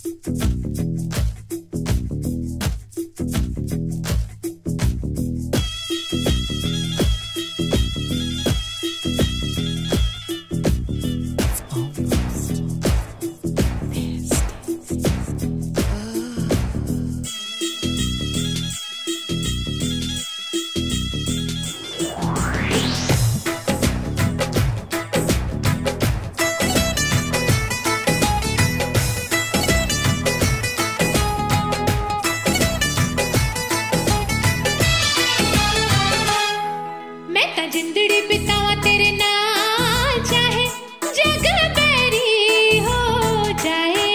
जिंदड़ी बितावा तेरे नाल चाहे जग बैरी हो जाए।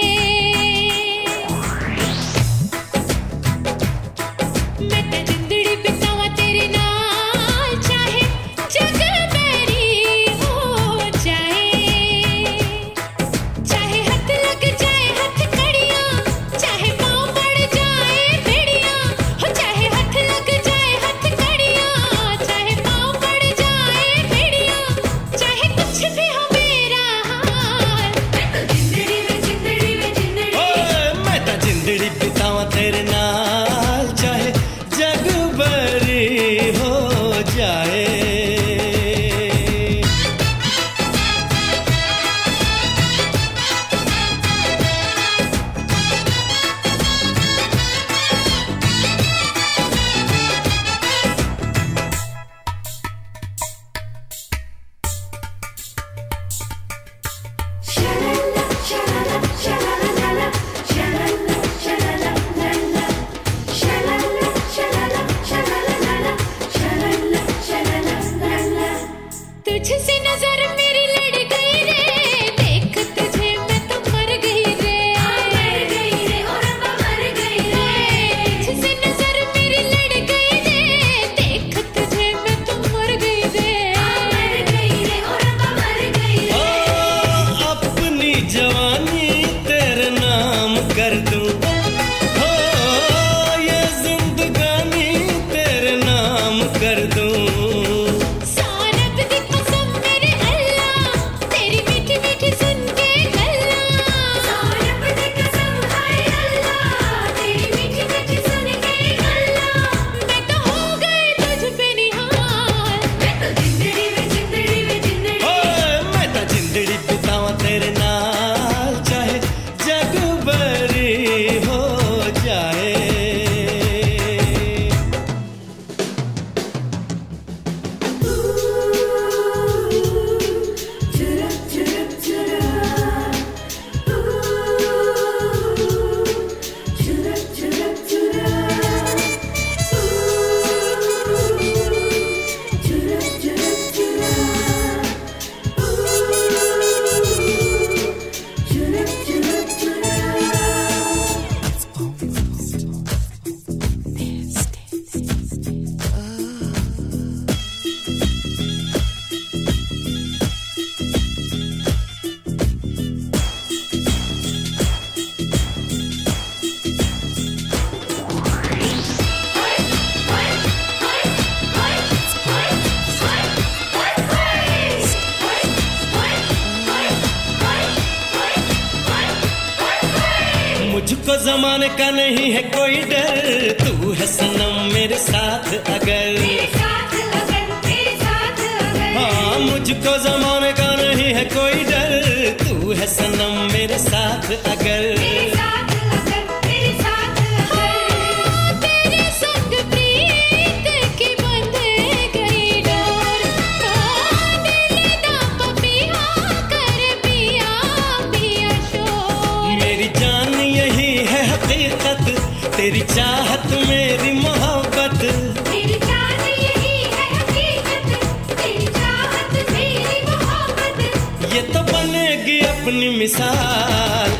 मैं तो जिंदड़ी बितावा तेरे नाल चाहे जग बैरी हो जाए। चाहे हाथ लग जाए हाथ कड़ियां, चाहे पाँव पड़ जाए बेड़ियां, हो चाहे हाथ लग जाए हाथ कड़ियां, चाहे पाँव पड़ जाए बेड़ियां, चाहे कुछ भी हो मेरा हाल। मैं तो जिंदड़ी में जिंदड़ी में जिंदड़ी, ओए मैं तो जिंदड़ी बितावा तेरे नाल चाहे जग बरी हो जाए। तुझसे नजर मेरी लड़ गई रे, देख तुझे मैं तो मर गई रे, मर गई रे और अब मर गई रे। तुझसे नजर मेरी लड़ गई रे, देख तुझे मैं तो मर गई रे, मर गई रे और अब मर गई रे। ओ अपनी जवानी तेरे नाम कर दूं, हो ये जिंदगानी तेरे नाम कर दूं। सौरभ दी कसम मेरे अल्लाह, तेरी मीठी मीठी सुन के गल्ला। सौरभ दी कसम हाय अल्लाह, तेरी मीठी मीठी सुन के गल्ला। मैं तो हो गई तुझ पे निहाल। मैं तो जिंदड़ी में जिंदड़ी में जिंदड़ी, ओए मैं तो जिंदड़ी बितावा तेरे नाल चाहे जग बरी हो जाए। मुझको जमाने का नहीं है कोई डर, तू है सनम मेरे साथ अगर। मेरे साथ अगर, मेरे साथ अगर। हाँ मुझको जमाने का नहीं है कोई डर, तू है सनम मेरे साथ अगर। मेरे साथ अगर, मेरे साथ अगर। तेरे संग प्रीत की बंध गई डोर, दिल दा पपिया कर पिया पिया शोर। मेरी जान यही है हकीकत, तेरी चाहत मेरी मोहब्बत। मेरी जान यही है हकीकत, तेरी चाहत मेरी मोहब्बत। ये तो बनेगी अपनी मिसाल।